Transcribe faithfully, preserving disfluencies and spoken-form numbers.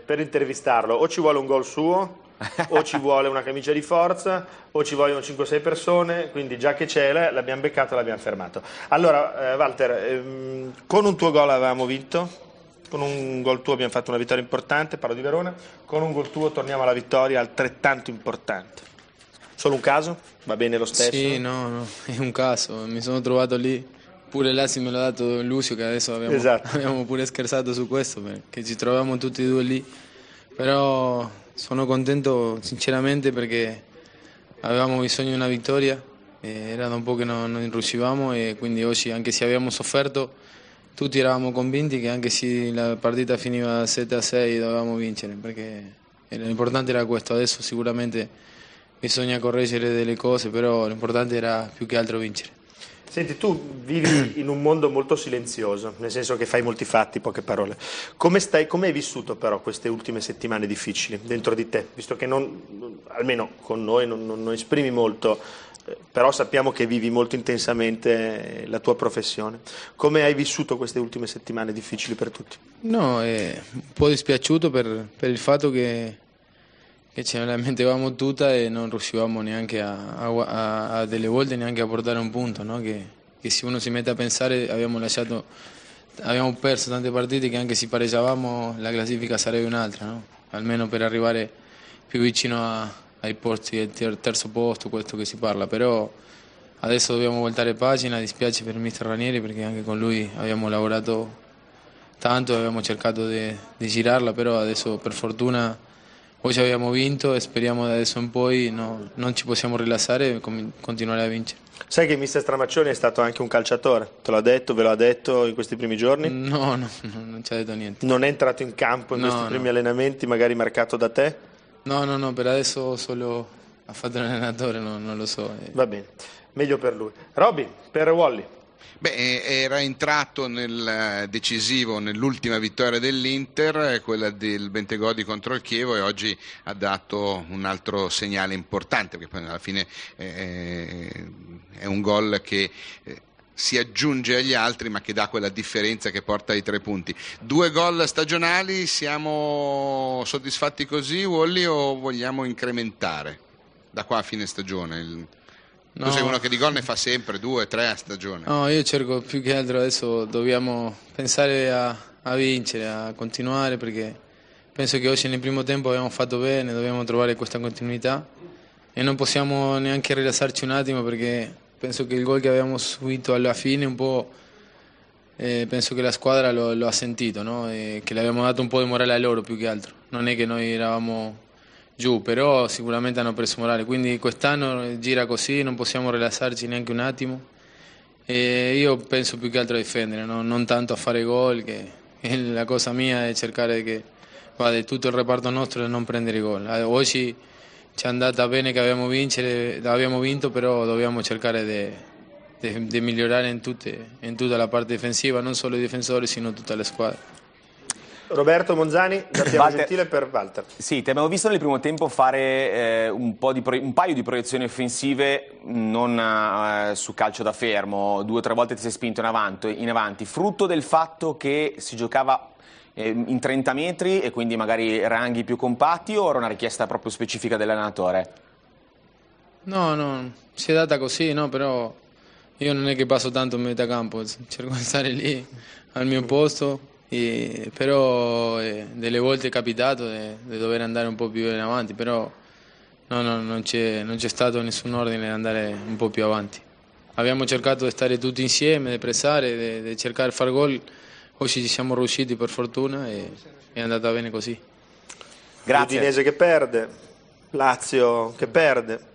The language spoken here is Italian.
per intervistarlo o ci vuole un gol suo, o ci vuole una camicia di forza, o ci vogliono cinque sei persone, quindi già che c'è l'abbiamo beccato e l'abbiamo fermato. Allora, eh, Walter, ehm, con un tuo gol avevamo vinto, con un gol tuo abbiamo fatto una vittoria importante, parlo di Verona, con un gol tuo torniamo alla vittoria altrettanto importante. Solo un caso? Va bene lo stesso? Sì, no, no, è un caso, mi sono trovato lì, pure l'Assi me l'ha dato Lucio, che adesso abbiamo, esatto. abbiamo pure scherzato su questo, perché ci troviamo tutti e due lì, però sono contento sinceramente perché avevamo bisogno di una vittoria, era da un po' che non, non riuscivamo e quindi oggi, anche se abbiamo sofferto, tutti eravamo convinti che anche se la partita finiva sette a sei dovevamo vincere, perché l'importante era questo. Adesso sicuramente bisogna correggere delle cose, però l'importante era più che altro vincere. Senti, tu vivi in un mondo molto silenzioso, nel senso che fai molti fatti, poche parole. Come stai, come hai vissuto però queste ultime settimane difficili dentro di te? Visto che non, almeno con noi non, non, non esprimi molto, eh, però sappiamo che vivi molto intensamente la tua professione. Come hai vissuto queste ultime settimane difficili per tutti? No, è un po' dispiaciuto per, per il fatto che, che ce la mettevamo tutta e non riuscivamo neanche a, a, a delle volte neanche a portare un punto, no? che, che se uno si mette a pensare abbiamo lasciato, abbiamo perso tante partite che anche se pareggiavamo la classifica sarebbe un'altra, no? Almeno per arrivare più vicino a, ai posti del ter, terzo posto, questo che si parla, però adesso dobbiamo voltare pagina, dispiace per il mister Ranieri perché anche con lui abbiamo lavorato tanto, abbiamo cercato di, di girarla, però adesso per fortuna oggi abbiamo vinto e speriamo da adesso in poi no, non ci possiamo rilassare e continuare a vincere. Sai che il mister Stramaccioni è stato anche un calciatore, te l'ha detto, ve l'ha detto in questi primi giorni? No, no, no, non ci ha detto niente. Non è entrato in campo in no, questi primi no. allenamenti, magari marcato da te? No, no, no, per adesso solo ha fatto l'allenatore, no, non lo so. Va bene, meglio per lui. Robby, per Wally. Beh, era entrato nel decisivo, nell'ultima vittoria dell'Inter, quella del Bentegodi contro il Chievo, e oggi ha dato un altro segnale importante, perché poi alla fine eh, è un gol che eh, si aggiunge agli altri, ma che dà quella differenza che porta ai tre punti. Due gol stagionali, siamo soddisfatti così, Wally, o vogliamo incrementare da qua a fine stagione? Il... No. Tu sei uno che di gol ne fa sempre due, tre a stagione. No, io cerco più che altro adesso dobbiamo pensare a, a vincere, a continuare, perché penso che oggi nel primo tempo abbiamo fatto bene, dobbiamo trovare questa continuità e non possiamo neanche rilassarci un attimo, perché penso che il gol che abbiamo subito alla fine un po' eh, penso che la squadra lo, lo ha sentito, no? E che le abbiamo dato un po' di morale a loro più che altro. Non è che noi eravamo giù, però sicuramente hanno preso morale, quindi quest'anno gira così, non possiamo rilassarci neanche un attimo e io penso più che altro a difendere, no? Non tanto a fare gol, che la cosa mia è cercare che vada tutto il reparto nostro e non prendere gol. Oggi ci è andata bene che abbiamo, vincere, abbiamo vinto, però dobbiamo cercare di migliorare in, tutte, in tutta la parte difensiva, non solo i difensori, sino tutta la squadra. Roberto Monzani, da Piero Gentile per Walter. Sì, ti abbiamo visto nel primo tempo fare eh, un, po di un paio di proiezioni offensive non eh, su calcio da fermo, due o tre volte ti sei spinto in avanti, in avanti, frutto del fatto che si giocava eh, in trenta metri e quindi magari ranghi più compatti, o era una richiesta proprio specifica dell'allenatore? No, no, si è data così, no, però io non è che passo tanto in metà campo, cerco di stare lì al mio posto. E, però eh, delle volte è capitato di dover andare un po' più in avanti, però no, no, non c'è stato nessun ordine di andare un po' più avanti. Abbiamo cercato di stare tutti insieme, di pressare, di cercare di fare gol. Oggi ci siamo riusciti per fortuna e è andata bene così. Grazie. Udinese che perde, Lazio che perde.